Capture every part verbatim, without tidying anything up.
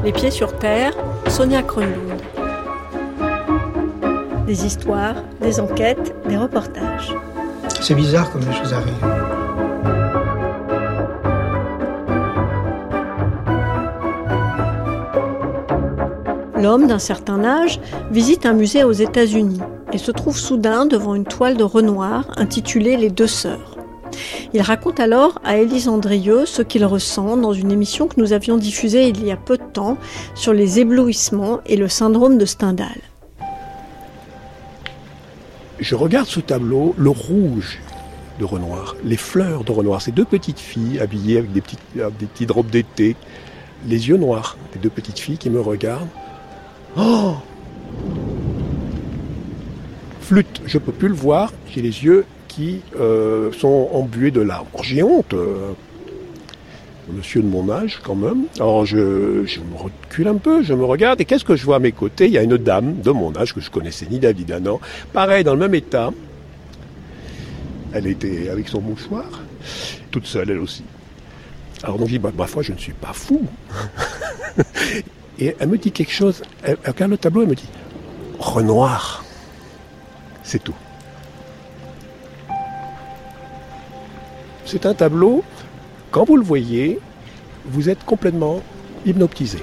Les pieds sur terre, Sonia Kronlund. Des histoires, des enquêtes, des reportages. C'est bizarre comme les choses arrivent. L'homme d'un certain âge visite un musée aux États-Unis et se trouve soudain devant une toile de Renoir intitulée « Les deux sœurs ». Il raconte alors à Élise Andrieux ce qu'il ressent dans une émission que nous avions diffusée il y a peu de temps sur les éblouissements et le syndrome de Stendhal. Je regarde ce tableau, le rouge de Renoir, les fleurs de Renoir, ces deux petites filles habillées avec des petites, avec des petites robes d'été, les yeux noirs, des deux petites filles qui me regardent. Oh! Flûte, je peux plus le voir, j'ai les yeux qui euh, sont embués de larmes. J'ai honte, euh, monsieur de mon âge quand même. Alors je, je me recule un peu, je me regarde et qu'est-ce que je vois à mes côtés? Il y a une dame de mon âge que je connaissais ni David Danan, pareil dans le même état. Elle était avec son mouchoir, toute seule elle aussi. Alors on dit, bah, ma foi, je ne suis pas fou. Et elle me dit quelque chose, elle, elle regarde le tableau, elle me dit « Renoir ». C'est tout. C'est un tableau, quand vous le voyez, vous êtes complètement hypnotisé.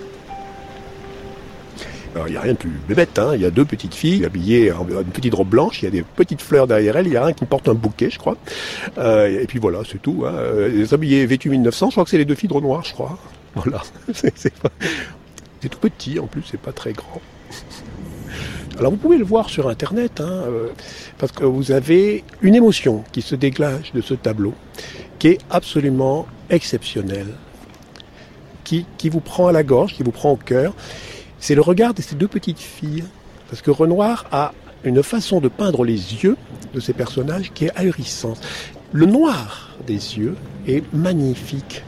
Alors il n'y a rien de plus bébête, hein. Il y a deux petites filles habillées en une petite robe blanche, il y a des petites fleurs derrière elles, il y a un qui porte un bouquet, je crois. Euh, et puis voilà, c'est tout. Hein. Les habillés vêtus mille neuf cents, je crois que c'est les deux filles de Renoir, je crois. Voilà, c'est, c'est, pas... c'est tout petit, en plus, c'est pas très grand. Alors vous pouvez le voir sur Internet, hein, euh, parce que vous avez une émotion qui se dégage de ce tableau, qui est absolument exceptionnelle, qui, qui vous prend à la gorge, qui vous prend au cœur. C'est le regard de ces deux petites filles, parce que Renoir a une façon de peindre les yeux de ces personnages qui est ahurissante. Le noir des yeux est magnifique.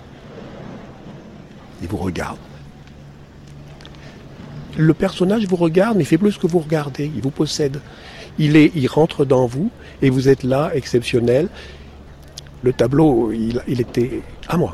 Il vous regarde. Le personnage vous regarde, mais il fait plus que vous regardez. Il vous possède. Il est, il rentre dans vous, et vous êtes là, exceptionnel. Le tableau, il, il était à moi.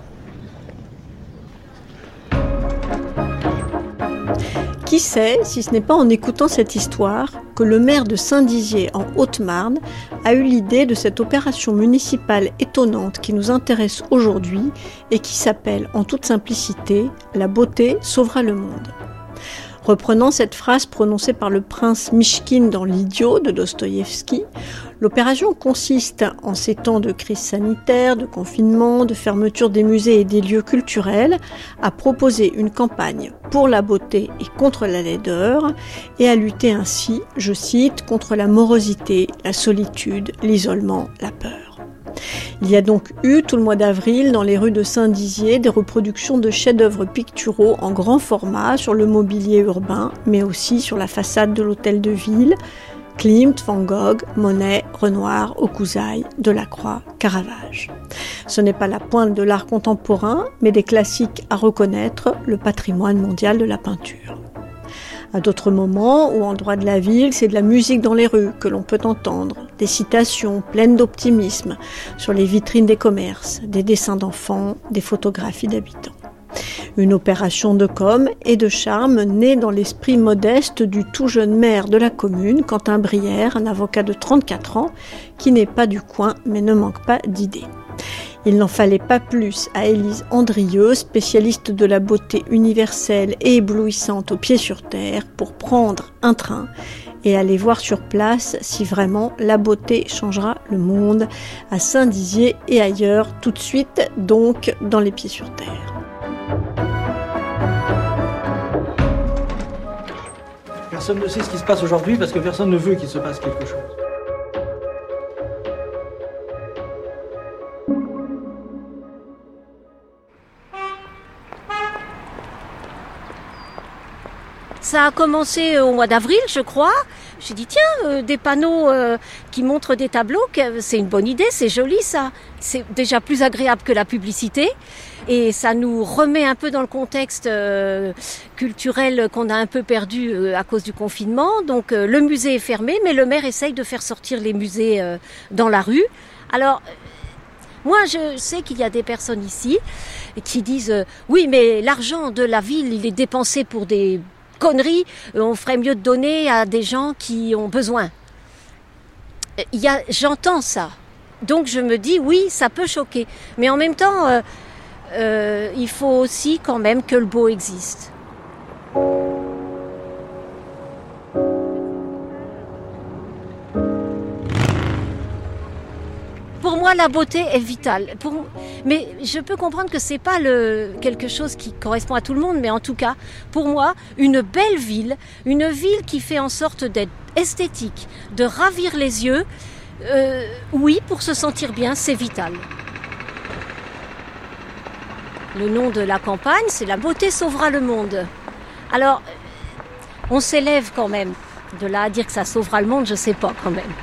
Qui sait, si ce n'est pas en écoutant cette histoire, que le maire de Saint-Dizier, en Haute-Marne, a eu l'idée de cette opération municipale étonnante qui nous intéresse aujourd'hui et qui s'appelle, en toute simplicité, « La beauté sauvera le monde ». Reprenant cette phrase prononcée par le prince Mychkine dans l'Idiot de Dostoïevski, l'opération consiste, en ces temps de crise sanitaire, de confinement, de fermeture des musées et des lieux culturels, à proposer une campagne pour la beauté et contre la laideur, et à lutter ainsi, je cite, contre la morosité, la solitude, l'isolement, la peur. Il y a donc eu, tout le mois d'avril, dans les rues de Saint-Dizier, des reproductions de chefs-d'œuvre picturaux en grand format sur le mobilier urbain, mais aussi sur la façade de l'hôtel de ville, Klimt, Van Gogh, Monet, Renoir, Hokusai, Delacroix, Caravage. Ce n'est pas la pointe de l'art contemporain, mais des classiques à reconnaître, le patrimoine mondial de la peinture. À d'autres moments, ou endroits de la ville, c'est de la musique dans les rues que l'on peut entendre, des citations pleines d'optimisme sur les vitrines des commerces, des dessins d'enfants, des photographies d'habitants. Une opération de com et de charme née dans l'esprit modeste du tout jeune maire de la commune, Quentin Brière, un avocat de trente-quatre ans, qui n'est pas du coin mais ne manque pas d'idées. Il n'en fallait pas plus à Élise Andrieux, spécialiste de la beauté universelle et éblouissante aux pieds sur terre, pour prendre un train et aller voir sur place si vraiment la beauté changera le monde à Saint-Dizier et ailleurs, tout de suite donc dans les pieds sur terre. Personne ne sait ce qui se passe aujourd'hui parce que personne ne veut qu'il se passe quelque chose. Ça a commencé au mois d'avril, je crois. J'ai dit, tiens, euh, des panneaux euh, qui montrent des tableaux, c'est une bonne idée, c'est joli ça. C'est déjà plus agréable que la publicité. Et ça nous remet un peu dans le contexte euh, culturel qu'on a un peu perdu euh, à cause du confinement. Donc euh, le musée est fermé, mais le maire essaye de faire sortir les musées euh, dans la rue. Alors, Moi, je sais qu'il y a des personnes ici qui disent euh, « Oui, mais l'argent de la ville, il est dépensé pour des conneries. On ferait mieux de donner à des gens qui ont besoin. » Il y a, j'entends ça. Donc je me dis « Oui, ça peut choquer. » Mais en même temps, euh, euh, il faut aussi quand même que le beau existe. Pour moi, la beauté est vitale. Pour... Mais je peux comprendre que c'est pas le... quelque chose qui correspond à tout le monde, mais en tout cas, pour moi, une belle ville, une ville qui fait en sorte d'être esthétique, de ravir les yeux, euh, oui, pour se sentir bien, c'est vital. Le nom de la campagne, c'est « La beauté sauvera le monde ». Alors, on s'élève quand même. De là à dire que ça sauvera le monde, je sais pas quand même.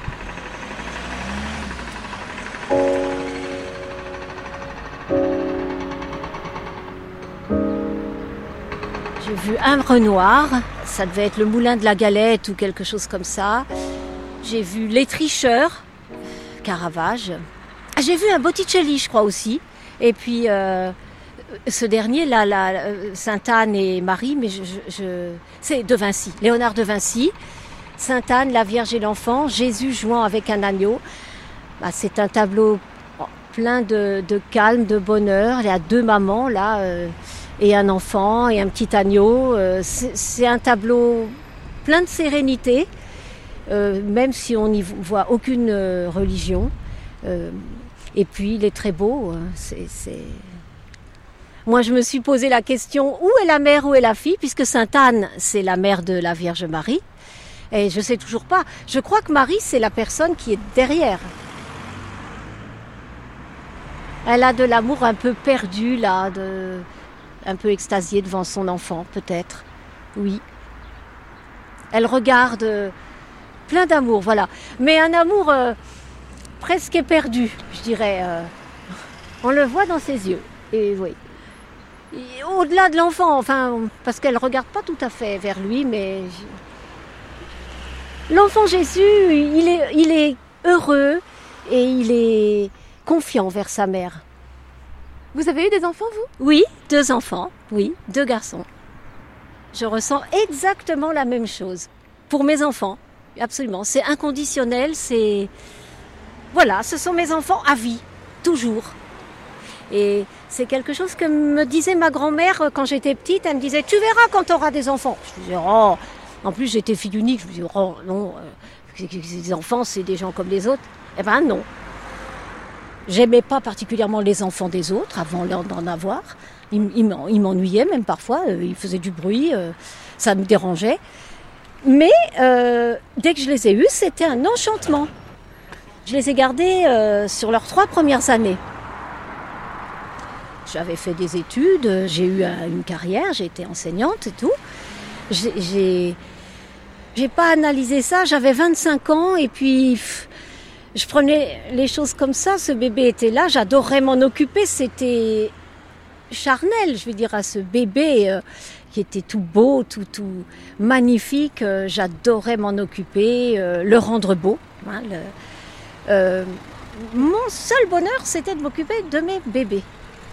J'ai vu un Renoir, ça devait être le moulin de la Galette ou quelque chose comme ça. J'ai vu Les Tricheurs, Caravage. J'ai vu un Botticelli, je crois aussi. Et puis euh, ce dernier, là, là, Sainte-Anne et Marie, mais je, je, je... c'est de Vinci, Léonard de Vinci. Sainte-Anne, la Vierge et l'Enfant, Jésus jouant avec un agneau. Bah, c'est un tableau plein de, de calme, de bonheur. Il y a deux mamans là. Euh... et un enfant et un petit agneau. C'est, c'est un tableau plein de sérénité, euh, même si on n'y voit aucune euh, religion. Euh, et puis, il est très beau. C'est, c'est... Moi, je me suis posé la question, où est la mère, où est la fille, puisque Sainte-Anne, c'est la mère de la Vierge Marie. Et je ne sais toujours pas. Je crois que Marie, c'est la personne qui est derrière. Elle a de l'amour un peu perdu, là, de... un peu extasiée devant son enfant, peut-être. Oui. Elle regarde euh, plein d'amour, voilà. Mais un amour euh, presque éperdu, je dirais. Euh. On le voit dans ses yeux. Et oui. Et au-delà de l'enfant, enfin, parce qu'elle ne regarde pas tout à fait vers lui, mais... L'enfant Jésus, il est, il est heureux et il est confiant vers sa mère. Vous avez eu des enfants, vous ? Oui, deux enfants, oui, deux garçons. Je ressens exactement la même chose pour mes enfants, absolument. C'est inconditionnel, c'est... Voilà, ce sont mes enfants à vie, toujours. Et c'est quelque chose que me disait ma grand-mère quand j'étais petite. Elle me disait, tu verras quand tu auras des enfants. Je disais, oh... En plus, j'étais fille unique, je me disais, oh non, euh, les enfants, c'est des gens comme les autres. Eh ben non. J'aimais pas particulièrement les enfants des autres avant d'en avoir. Ils, ils, ils m'ennuyaient même parfois, euh, ils faisaient du bruit, euh, ça me dérangeait. Mais euh, dès que je les ai eus, c'était un enchantement. Je les ai gardés euh, sur leurs trois premières années. J'avais fait des études, j'ai eu une carrière, j'ai été enseignante et tout. J'ai, j'ai, j'ai pas analysé ça, j'avais vingt-cinq ans et puis... Pff, je prenais les choses comme ça, ce bébé était là, j'adorais m'en occuper, c'était charnel, je veux dire, à ce bébé euh, qui était tout beau, tout, tout magnifique, euh, j'adorais m'en occuper, euh, le rendre beau. Hein, le, euh, mon seul bonheur, c'était de m'occuper de mes bébés.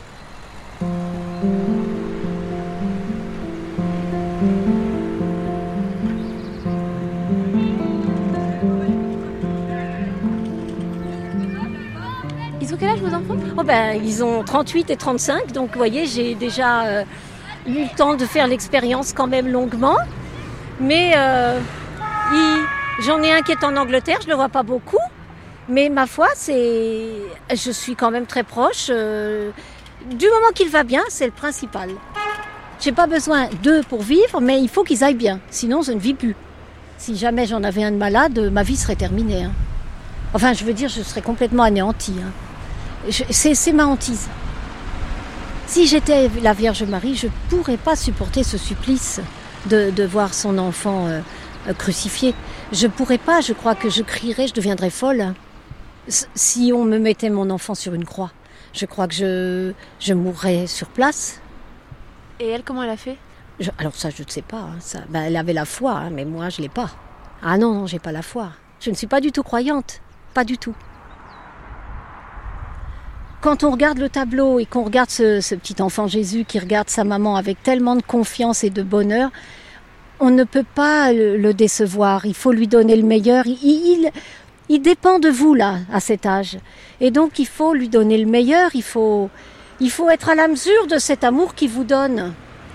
Ils ont quel âge, vos enfants ? Oh ben, ils ont trente-huit et trente-cinq, donc vous voyez, j'ai déjà euh, eu le temps de faire l'expérience quand même longuement. Mais euh, il, j'en ai un qui est en Angleterre, je ne le vois pas beaucoup. Mais ma foi, c'est, je suis quand même très proche. Euh, du moment qu'il va bien, c'est le principal. J'ai pas besoin d'eux pour vivre, mais il faut qu'ils aillent bien. Sinon, je ne vis plus. Si jamais j'en avais un de malade, ma vie serait terminée. Hein. Enfin, je veux dire, je serais complètement anéantie. Hein. Je, c'est, c'est ma hantise. Si j'étais la Vierge Marie, je ne pourrais pas supporter ce supplice de, de voir son enfant euh, crucifié. Je ne pourrais pas, je crois que je crierais, je deviendrais folle. Si on me mettait mon enfant sur une croix, je crois que je, je mourrais sur place. Et elle, comment elle a fait ? je, Alors ça, je ne sais pas. Hein, ça, ben, elle avait la foi, hein, mais moi, je ne l'ai pas. Ah non, non, je n'ai pas la foi. Je ne suis pas du tout croyante. Pas du tout. Quand on regarde le tableau et qu'on regarde ce, ce petit enfant Jésus qui regarde sa maman avec tellement de confiance et de bonheur, on ne peut pas le, le décevoir. Il faut lui donner le meilleur. Il, il, il dépend de vous, là, à cet âge. Et donc, il faut lui donner le meilleur. Il faut, il faut être à la mesure de cet amour qu'il vous donne.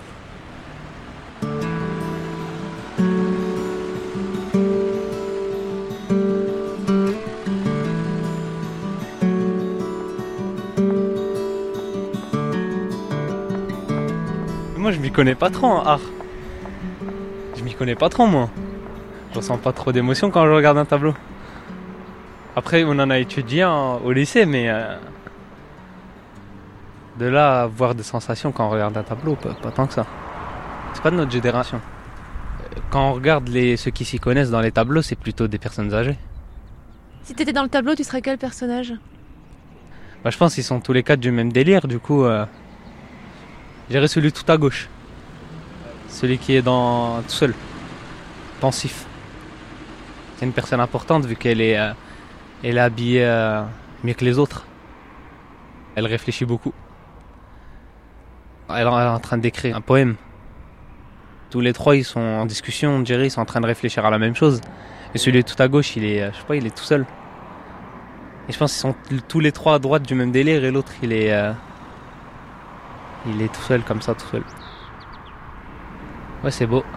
Moi, je m'y connais pas trop en art. Je m'y connais pas trop, moi. Je ressens pas trop d'émotion quand je regarde un tableau. Après, on en a étudié en, au lycée, mais euh, de là à avoir des sensations quand on regarde un tableau, pas, pas tant que ça. C'est pas de notre génération. Quand on regarde les, ceux qui s'y connaissent dans les tableaux, c'est plutôt des personnes âgées. Si t'étais dans le tableau, tu serais quel personnage? Bah, je pense qu'ils sont tous les quatre du même délire, du coup... Euh, J'irais celui tout à gauche. Celui qui est dans tout seul. Pensif. C'est une personne importante vu qu'elle est, euh, elle est habillée euh, mieux que les autres. Elle réfléchit beaucoup. Elle est en train d'écrire un poème. Tous les trois, ils sont en discussion, on dirait, ils sont en train de réfléchir à la même chose. Et celui tout à gauche, il est, je sais pas, il est tout seul. Et je pense qu'ils sont tous les trois à droite du même délire et l'autre, il est... Euh, Il est tout seul comme ça, tout seul. Ouais, c'est beau.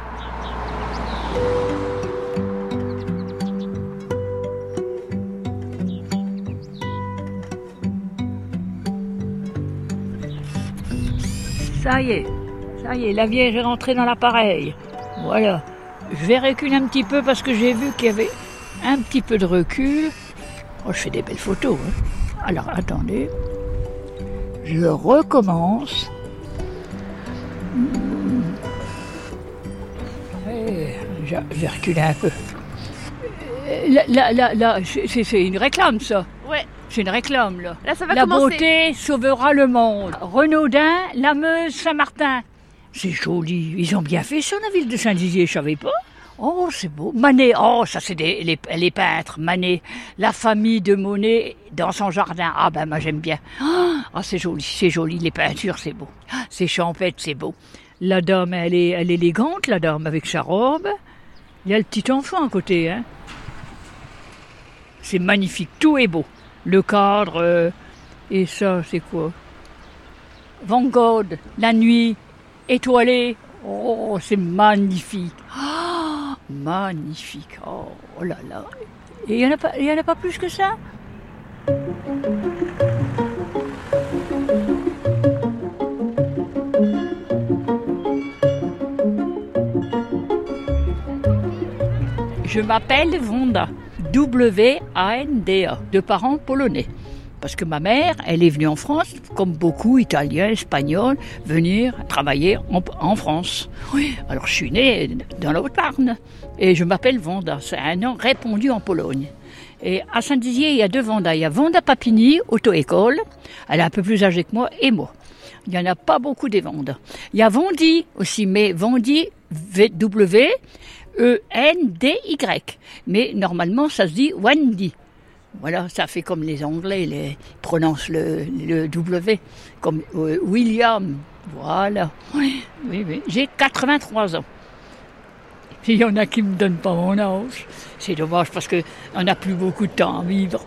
Ça y est, ça y est, la Vierge est rentrée dans l'appareil. Voilà. Je vais reculer un petit peu parce que j'ai vu qu'il y avait un petit peu de recul. Oh, je fais des belles photos. Hein. Alors, attendez. Je recommence. Et je vais reculer un peu. Là, là, là, là c'est, c'est une réclame, ça. Ouais. C'est une réclame, là. Là, ça va La commencer. beauté sauvera le monde. Renaudin, la Meuse, Saint-Martin. C'est joli. Ils ont bien fait ça, la ville de Saint-Dizier, je savais pas. Oh, c'est beau. Manet, oh, ça c'est des, les, les peintres. Manet, la famille de Monet dans son jardin. Ah ben, moi j'aime bien. Ah, oh, c'est joli, c'est joli. Les peintures, c'est beau. C'est champêtre, c'est beau. La dame, elle est, elle est élégante, la dame, avec sa robe. Il y a le petit enfant à côté, hein. C'est magnifique, tout est beau. Le cadre, euh, et ça, c'est quoi? Van Gogh, la nuit, étoilée. Oh, c'est magnifique. Oh, magnifique. Oh, oh là là. Et il n'y en a pas, il y en a pas plus que ça? Je m'appelle Wanda. W A N D A. De parents polonais. Parce que ma mère, elle est venue en France, comme beaucoup Italiens, Espagnols, venir travailler en, en France. Oui, alors je suis née dans la Haute-Marne et je m'appelle Wanda. C'est un nom répandu en Pologne. Et à Saint-Dizier, il y a deux Wanda. Il y a Wanda Papini, auto-école. Elle est un peu plus âgée que moi et moi. Il n'y en a pas beaucoup des Wanda. Il y a Wendy aussi, mais Wendy, W E N D Y. Mais normalement, ça se dit Wendy. Voilà, ça fait comme les Anglais, ils prononcent le, le W, comme euh, William, voilà. Oui, oui, oui. J'ai quatre-vingt-trois ans. Il y en a qui ne me donnent pas mon âge. C'est dommage parce qu'on n'a plus beaucoup de temps à vivre.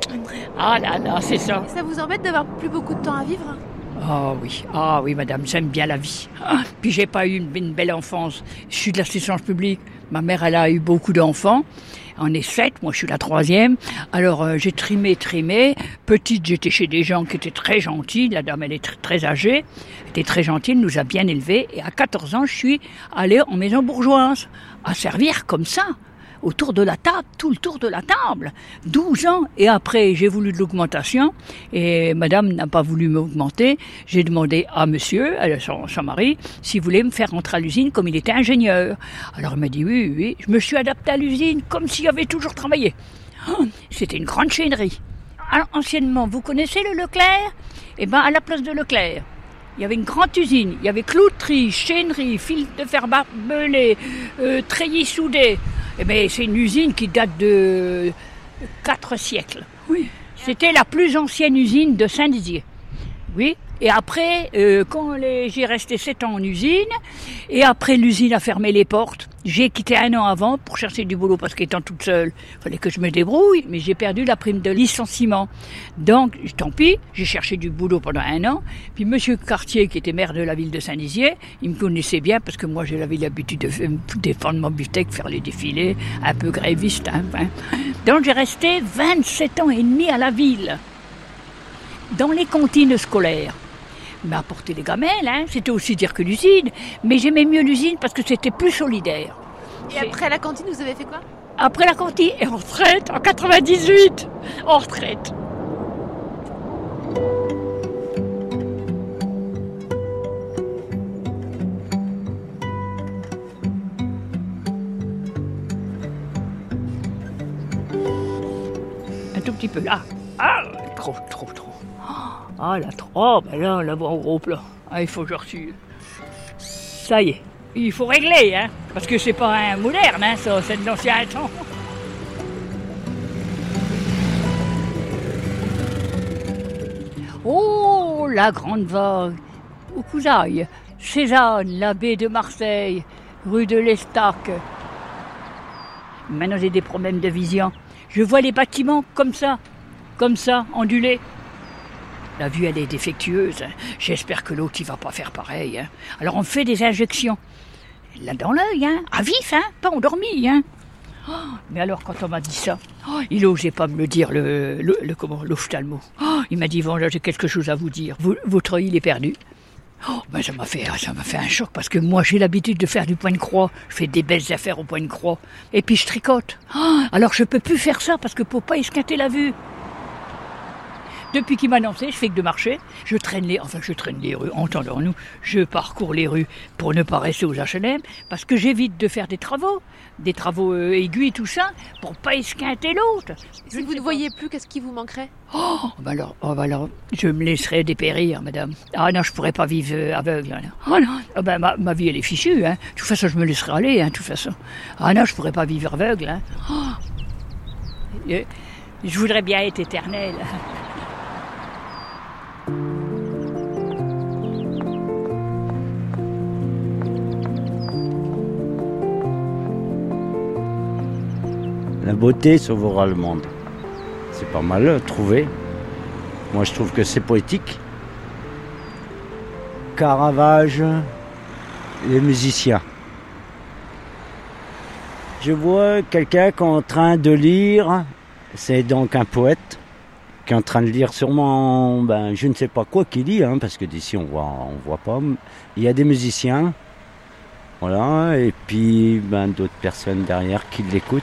Ah là là, c'est ça. Ça vous embête d'avoir plus beaucoup de temps à vivre? Ah oui, ah oui madame, j'aime bien la vie. Ah, puis j'ai pas eu une, une belle enfance. Je suis de l'assistance publique. Ma mère, elle a eu beaucoup d'enfants. On est sept, moi je suis la troisième. Alors euh, j'ai trimé, trimé. Petite, j'étais chez des gens qui étaient très gentils. La dame, elle est très, très âgée. Elle était très gentille, elle nous a bien élevés. Et à quatorze ans, je suis allée en maison bourgeoise, à servir comme ça, autour de la table, tout le tour de la table. douze ans. Et après, j'ai voulu de l'augmentation. Et madame n'a pas voulu m'augmenter. J'ai demandé à monsieur, à son, son mari, s'il voulait me faire rentrer à l'usine comme il était ingénieur. Alors il m'a dit oui, oui. Je me suis adaptée à l'usine comme s'il avait toujours travaillé. C'était une grande chaînerie. Alors, anciennement, vous connaissez le Leclerc? Eh bien, à la place de Leclerc, il y avait une grande usine. Il y avait clouterie, chaînerie, fil de fer barbelé, euh, treillis soudé. Eh bien, c'est une usine qui date de quatre siècles. Oui, C'était la plus ancienne usine de Saint-Dizier. Oui. Et après, euh, quand les... j'ai resté sept ans en usine, et après l'usine a fermé les portes, j'ai quitté un an avant pour chercher du boulot parce qu'étant toute seule, il fallait que je me débrouille, mais j'ai perdu la prime de licenciement. Donc, tant pis, j'ai cherché du boulot pendant un an. Puis Monsieur Cartier, qui était maire de la ville de Saint-Dizier, il me connaissait bien parce que moi j'avais l'habitude de défendre mon beefsteak, faire les défilés, un peu gréviste. Hein, hein. Donc j'ai resté vingt-sept ans et demi à la ville, dans les cantines scolaires. m'a apporté les gamelles, hein. C'était aussi dire que l'usine, mais j'aimais mieux l'usine parce que c'était plus solidaire. Et après la cantine, vous avez fait quoi? Après la cantine, et en retraite, en quatre-vingt-dix-huit, en retraite. Un tout petit peu là. Ah, trop, trop, trop. Ah, là, trop. Oh, ben là, on la voit en gros plan. Ah, il faut que je reçue. Ça y est. Il faut régler, hein. Parce que c'est pas un moderne, hein, ça, c'est de l'ancien temps. Oh, la grande vague. Au Cousaille, Cézanne, la baie de Marseille, rue de l'Estaque. Maintenant, j'ai des problèmes de vision. Je vois les bâtiments comme ça, comme ça, ondulés. La vue, elle est défectueuse. J'espère que l'autre, il va pas faire pareil. Hein. Alors, on fait des injections. Là, dans l'œil, hein. À vif, hein. Pas endormi, hein. Oh, mais alors, quand on m'a dit ça, oh, il n'osait pas me le dire, le, le, le comment, l'ophtalmo. Oh, il m'a dit, bon, là, j'ai quelque chose à vous dire. Vous, votre œil, il est perdu. Oh, ben, ça m'a fait, ça m'a fait un choc, parce que moi, j'ai l'habitude de faire du point de croix. Je fais des belles affaires au point de croix. Et puis, je tricote. Oh, alors, je peux plus faire ça, parce que pour pas esquinter la vue. Depuis qu'il m'a lancé, je fais que de marcher. Je traîne les, enfin je traîne les rues, entendons-nous. Je parcours les rues pour ne pas rester aux H L M, parce que j'évite de faire des travaux, des travaux euh, aigus et tout ça, pour pas esquinter l'autre. Si vous ne voyez plus, qu'est-ce qui vous manquerait? Oh, bah alors, oh, bah alors, je me laisserais dépérir, madame. Ah non, je pourrais pas vivre euh, aveugle. Là. Oh non, oh, bah, ma, ma vie elle est fichue. Hein. De toute façon, je me laisserai aller. Hein, de toute façon. Ah non, je pourrais pas vivre aveugle. Hein. Oh. Je, je voudrais bien être éternel. La beauté sauvera le monde. C'est pas mal trouvé. Moi, je trouve que c'est poétique. Caravage, les musiciens. Je vois quelqu'un qui est en train de lire, c'est donc un poète, qui est en train de lire sûrement, ben, je ne sais pas quoi qu'il lit, hein, parce que d'ici on voit, on voit pas. Il y a des musiciens, voilà, et puis ben, d'autres personnes derrière qui l'écoutent.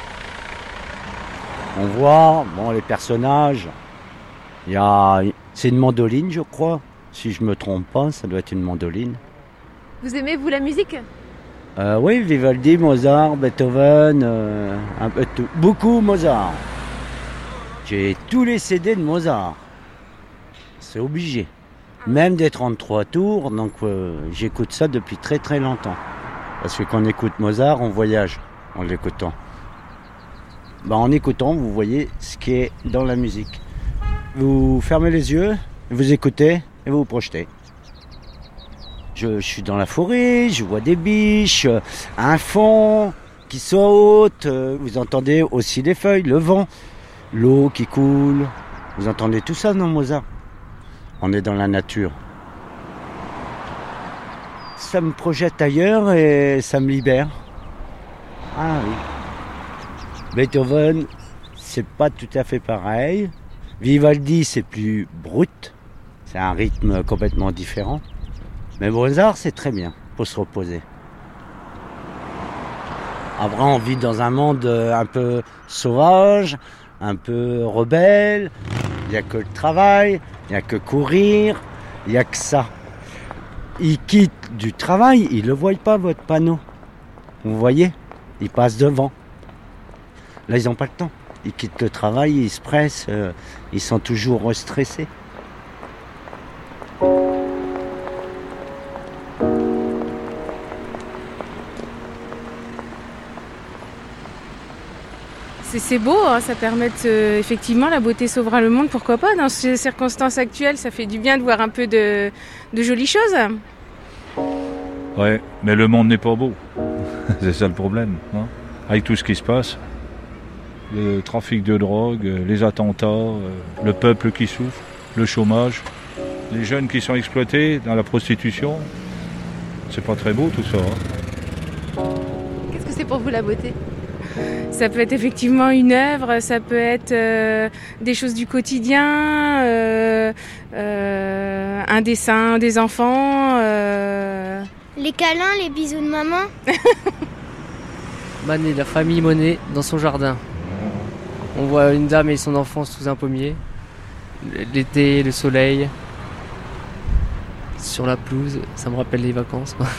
On voit, bon, les personnages, il y a, c'est une mandoline, je crois, si je me trompe pas, ça doit être une mandoline. Vous aimez, vous, la musique? euh, Oui, Vivaldi, Mozart, Beethoven, euh, un peu tout, beaucoup Mozart. J'ai tous les C D de Mozart. C'est obligé. Même des trente-trois tours, donc euh, j'écoute ça depuis très très longtemps. Parce que quand on écoute Mozart, on voyage en l'écoutant. Ben, en écoutant, vous voyez ce qui est dans la musique. Vous fermez les yeux, vous écoutez et vous vous projetez. Je, je suis dans la forêt, je vois des biches, un fond qui saute, vous entendez aussi les feuilles, le vent. L'eau qui coule, vous entendez tout ça dans Mozart. On est dans la nature. Ça me projette ailleurs et ça me libère. Ah oui. Beethoven, c'est pas tout à fait pareil. Vivaldi, c'est plus brut. C'est un rythme complètement différent. Mais Mozart, c'est très bien pour se reposer. Après, on vit dans un monde un peu sauvage, un peu rebelle, il n'y a que le travail, il n'y a que courir, il n'y a que ça. Ils quittent du travail, ils ne le voient pas, votre panneau. Vous voyez, ils passent devant. Là, ils n'ont pas le temps. Ils quittent le travail, ils se pressent, euh, ils sont toujours stressés. C'est, c'est beau, hein, ça permet de, euh, effectivement, la beauté sauvera le monde, pourquoi pas. Dans ces circonstances actuelles, ça fait du bien de voir un peu de, de jolies choses. Ouais, mais le monde n'est pas beau. C'est ça le problème, hein. Avec tout ce qui se passe. Le trafic de drogue, les attentats, euh, le peuple qui souffre, le chômage, les jeunes qui sont exploités dans la prostitution. C'est pas très beau tout ça, hein. Qu'est-ce que c'est pour vous la beauté ? Ça peut être effectivement une œuvre, ça peut être euh, des choses du quotidien, euh, euh, un dessin des enfants. Euh... Les câlins, les bisous de maman. Manet, la famille Monet, dans son jardin. On voit une dame et son enfant sous un pommier. L'été, le soleil. Sur la pelouse, ça me rappelle les vacances, quoi.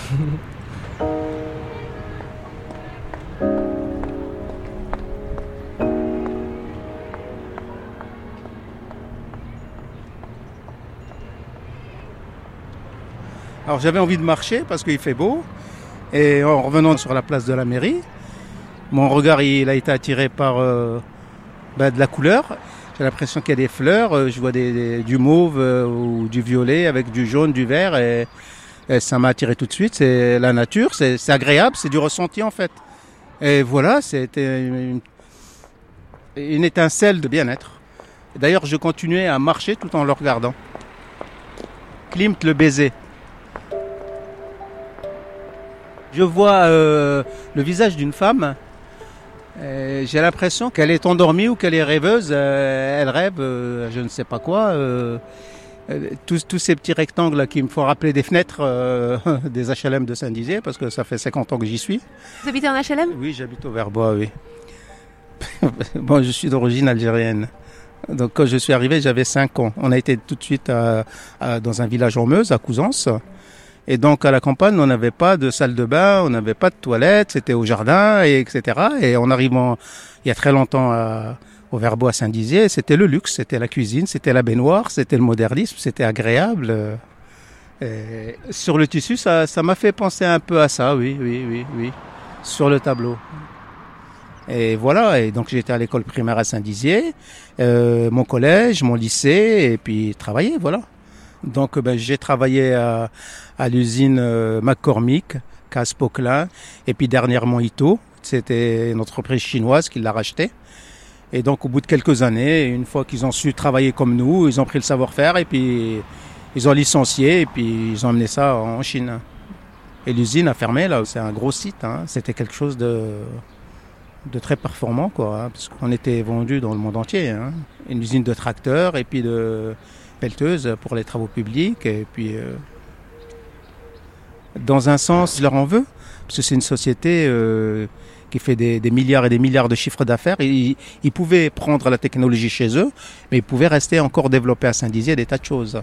Alors j'avais envie de marcher parce qu'il fait beau. Et en revenant sur la place de la mairie, mon regard il a été attiré par euh, bah, de la couleur. J'ai l'impression qu'il y a des fleurs. Euh, je vois des, des, du mauve euh, ou du violet avec du jaune, du vert. Et, et ça m'a attiré tout de suite. C'est la nature, c'est, c'est agréable, c'est du ressenti en fait. Et voilà, c'était une, une étincelle de bien-être. D'ailleurs, je continuais à marcher tout en le regardant. Klimt le baiser. Je vois euh, le visage d'une femme. Et j'ai l'impression qu'elle est endormie ou qu'elle est rêveuse. Euh, elle rêve, euh, je ne sais pas quoi. Euh, euh, tous, tous ces petits rectangles là, qui me font rappeler des fenêtres euh, des H L M de Saint-Dizier, parce que ça fait cinquante ans que j'y suis. Vous habitez en H L M ? Oui, j'habite au Verbois, oui. Bon, je suis d'origine algérienne. Donc quand je suis arrivé, j'avais cinq ans. On a été tout de suite à, à, dans un village en Meuse, à Couzance. Et donc à la campagne, on n'avait pas de salle de bain, on n'avait pas de toilette, c'était au jardin, et etc. Et en arrivant il y a très longtemps à, au Verbois à Saint-Dizier, c'était le luxe, c'était la cuisine, c'était la baignoire, c'était le modernisme, c'était agréable. Et sur le tissu, ça, ça m'a fait penser un peu à ça, oui, oui, oui, oui, sur le tableau. Et voilà, et donc j'étais à l'école primaire à Saint-Dizier, euh, mon collège, mon lycée, et puis travailler, voilà. Donc ben, j'ai travaillé à, à l'usine euh, McCormick, Casse Poquelin, et puis dernièrement Ito. C'était une entreprise chinoise qui l'a racheté. Et donc au bout de quelques années, une fois qu'ils ont su travailler comme nous, ils ont pris le savoir-faire et puis ils ont licencié et puis ils ont amené ça en Chine. Et l'usine a fermé, là, c'est un gros site, hein. C'était quelque chose de, de très performant, quoi, hein, parce qu'on était vendu dans le monde entier, hein. Une usine de tracteurs et puis de pelleteuses pour les travaux publics. Et puis, euh, dans un sens, je leur en veux, parce que c'est une société euh, qui fait des, des milliards et des milliards de chiffres d'affaires. Ils, ils pouvaient prendre la technologie chez eux, mais ils pouvaient rester encore développer à Saint-Dizier des tas de choses.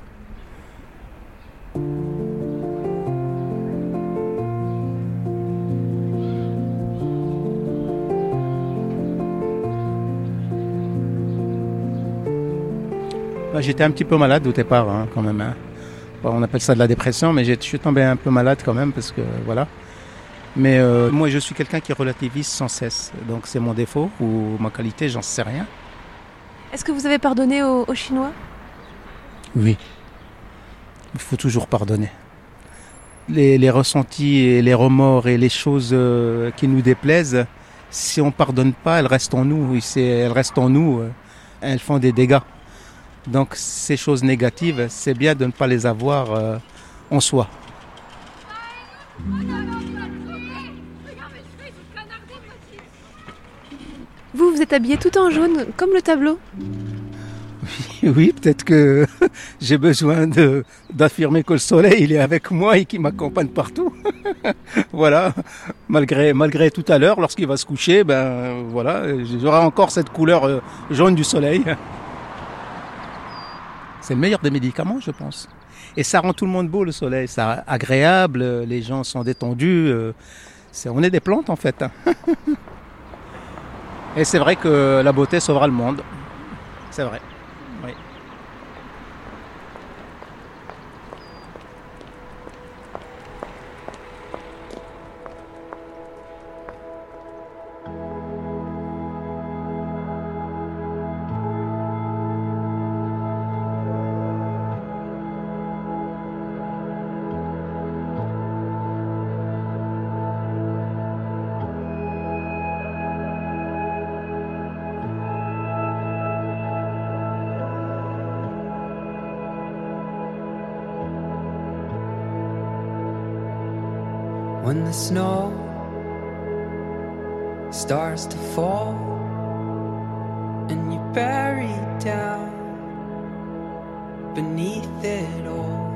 J'étais un petit peu malade au départ, hein, quand même. Hein. Bon, on appelle ça de la dépression, mais je suis tombé un peu malade quand même, parce que voilà. Mais euh, moi, je suis quelqu'un qui relativise sans cesse. Donc c'est mon défaut ou ma qualité, j'en sais rien. Est-ce que vous avez pardonné aux, aux Chinois ? Oui. Il faut toujours pardonner. Les, les ressentis et les remords et les choses euh, qui nous déplaisent, si on ne pardonne pas, elles restent en nous. Et elles restent en nous, euh, elles font des dégâts. Donc ces choses négatives, c'est bien de ne pas les avoir euh, en soi. Vous, vous êtes habillé tout en jaune, comme le tableau ? Oui, oui, peut-être que j'ai besoin de, d'affirmer que le soleil il est avec moi et qu'il m'accompagne partout. Voilà, malgré, malgré tout à l'heure, lorsqu'il va se coucher, ben voilà, j'aurai encore cette couleur euh, jaune du soleil. C'est le meilleur des médicaments, je pense. Et ça rend tout le monde beau, le soleil. C'est agréable, les gens sont détendus. C'est, on est des plantes, en fait. Et c'est vrai que la beauté sauvera le monde. C'est vrai. Oui. When the snow starts to fall and you're buried down beneath it all,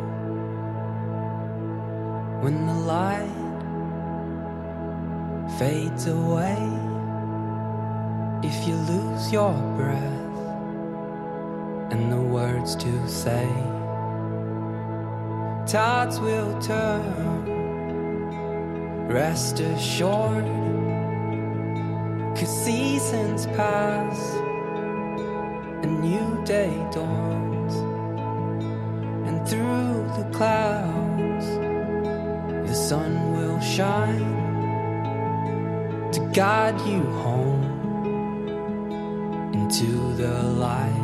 when the light fades away, if you lose your breath and the words to say, tides will turn, rest assured, 'cause seasons pass, a new day dawns, and through the clouds the sun will shine to guide you home into the light.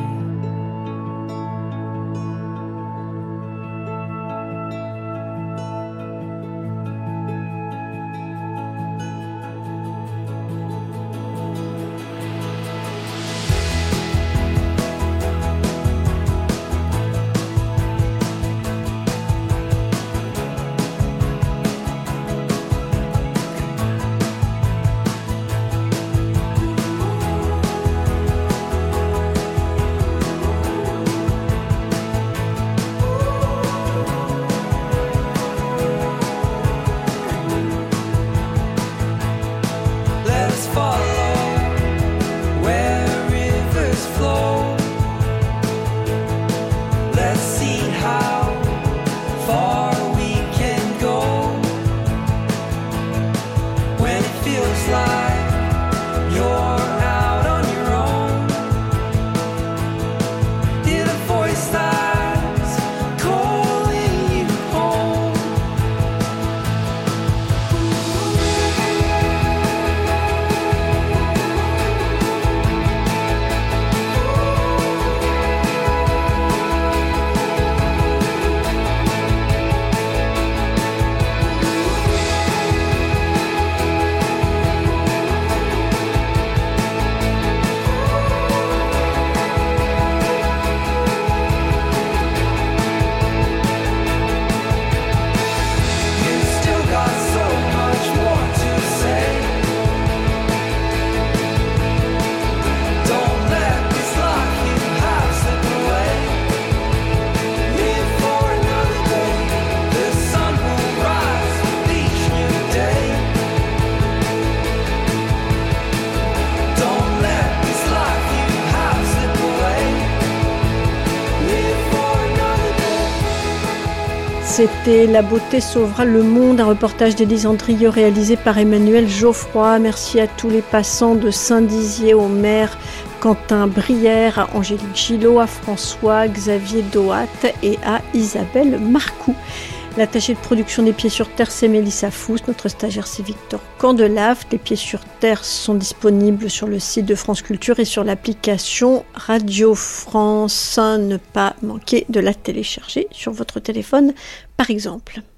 C'était La beauté sauvera le monde, un reportage d'Élise Andrieux réalisé par Emmanuel Geoffroy. Merci à tous les passants de Saint-Dizier, au maire Quentin Brière, à Angélique Gillot, à François Xavier Doat et à Isabelle Marcoux. L'attaché de production des Pieds sur Terre, c'est Mélissa Fous. Notre stagiaire, c'est Victor Candelave. Les Pieds sur Terre sont disponibles sur le site de France Culture et sur l'application Radio France. Ne pas manquer de la télécharger sur votre téléphone, par exemple.